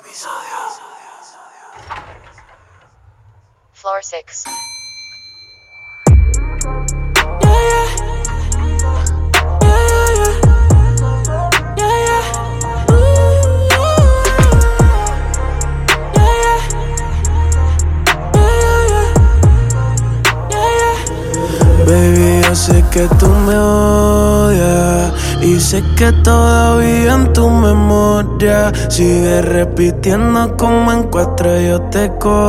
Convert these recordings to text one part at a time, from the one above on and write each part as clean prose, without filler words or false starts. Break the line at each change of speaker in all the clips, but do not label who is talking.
Floor 6.
Baby, yo sé que tú me odias y sé que todavía en tu memoria sigues repitiendo como en 4 yo te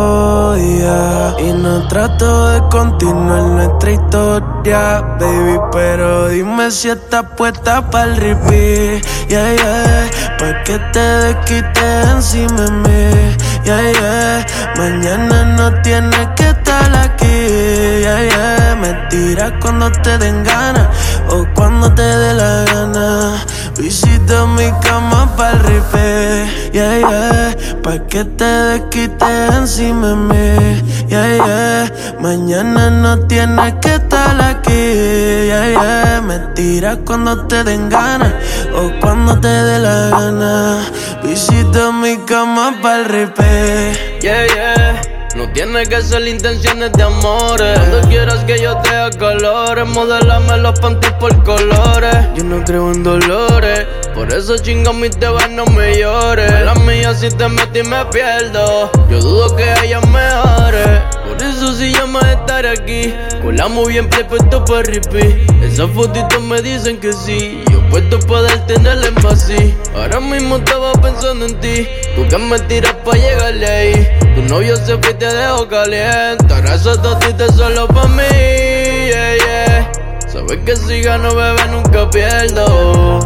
cogía. Y no trato de continuar nuestra historia, baby, pero dime si estás puesta pa'l repeat. Yeah, yeah, pa' que te desquites encima de mí. Yeah, yeah, mañana no tienes que estar aquí. Yeah, yeah, me tiras cuando te den ganas o cuando te dé la gana. Visita mi cama pa'l repeat. Yeah, yeah, pa' que te desquites encima de mí. Yeah, yeah, mañana no tienes que estar aquí. Yeah, yeah, me tiras cuando te den ganas o cuando te dé la gana. Visita mi cama pa'l repeat.
Yeah, yeah. No tiene que ser intenciones de amores. Cuando quieras que yo te haga colores, modélame los panties por colores. Yo no creo en dolores, por eso chinga mi teba, no me llores. La mía si te metí me pierdo, yo dudo que haya mejores. Por eso si llamas estar aquí, colamos bien play puesto pa' repeat. Esas fotitos me dicen que sí, yo puesto poder tener el así. Ahora mismo estaba pensando en ti, tú que me tiras pa' llegarle ahí. Tu novio se fue y te dejó caliente, ahora esos totitos solo pa' mí, yeah, yeah. Sabes que si gano, bebé, nunca pierdo.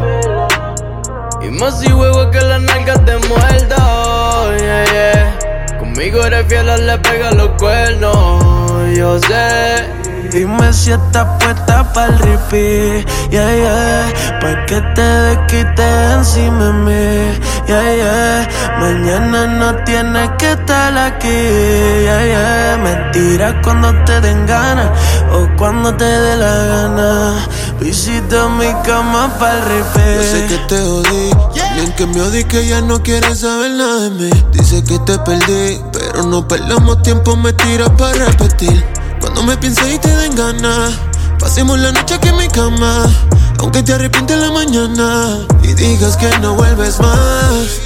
Y más si juego que la nalga te muerdo, yeah, yeah. Conmigo eres fiel, le pega los cuernos, yo sé.
Dime si estás puesta pa'l repeat. Yeah, yeah, pa' que te desquites encima de mí. Yeah, yeah, mañana no tienes que estar aquí. Yeah, yeah, me tiras cuando te den ganas o cuando te dé la gana. Visita mi cama pa'l repeat.
Yo sé que te odié, también que me odié, que ya no quieres saber nada de mí. Dice que te perdí, pero no perdamos tiempo, me tiras pa' repetir. Cuando me pienses y te den ganas, pasemos la noche aquí en mi cama, aunque te arrepientes en la mañana y digas que no vuelves más.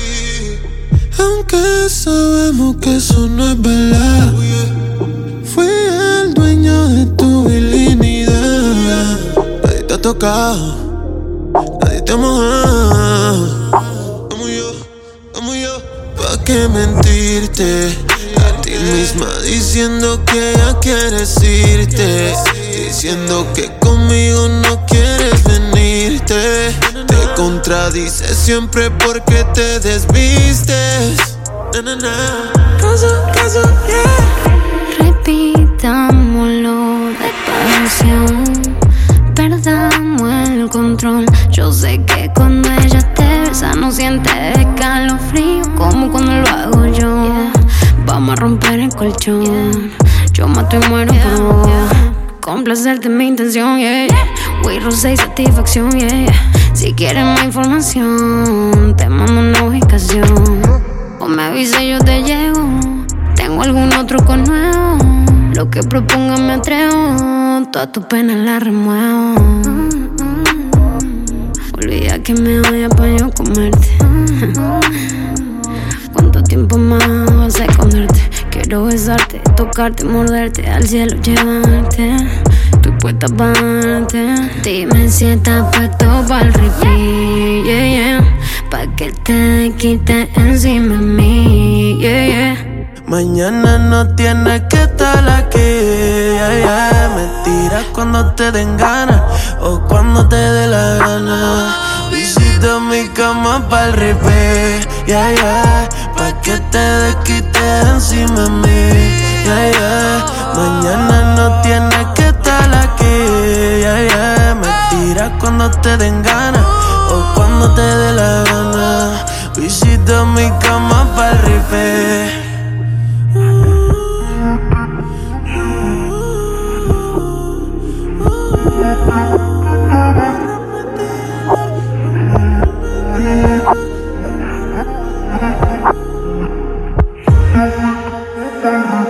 Aunque sabemos que eso no es verdad, fui el dueño de tu virginidad. Nadie te ha tocado, nadie te ha mojado. Amo yo, ¿pa' qué mentirte? A ti misma diciendo que ya quieres irte, diciendo que conmigo no quieres venirte. Te contradices siempre porque te desvistes. Na, na, na. Caso, yeah.
Repitámoslo despacio, perdamos el control. Yo sé que cuando ella te besa no sientes escalofrío como cuando lo hago yo. Vamos a romper el colchón, yo mato y muero por vos. Complacerte mi intención, yeah, yeah. Wey, rosa y satisfacción, yeah, yeah. Si quieres más información, te mando una ubicación. O me avisa y yo te llego. Tengo algún otro con nuevo. Lo que proponga me atrevo. Todas tus penas las remuevo. Olvida que me odia pa' yo comerte. ¿Cuánto tiempo más vas a esconderte? Quiero besarte, tocarte, morderte, al cielo llevarte. Estoy puesta pa' darte. Dime si estás puesto pa'l repeat, yeah, yeah. Pa' que te quites encima de mí, yeah, yeah.
Mañana no tienes que estar aquí, yeah, yeah. Me tiras cuando te den ganas o cuando te dé la gana. Visita mi cama pa'l repeat, yeah, yeah. Pa' que te desquites encima de mí, yeah, yeah. Mañana no tienes que estar aquí, yeah, yeah. Me tiras cuando te den ganas o cuando te dé la gana. Visita mi cama pa'l repeat.
Esta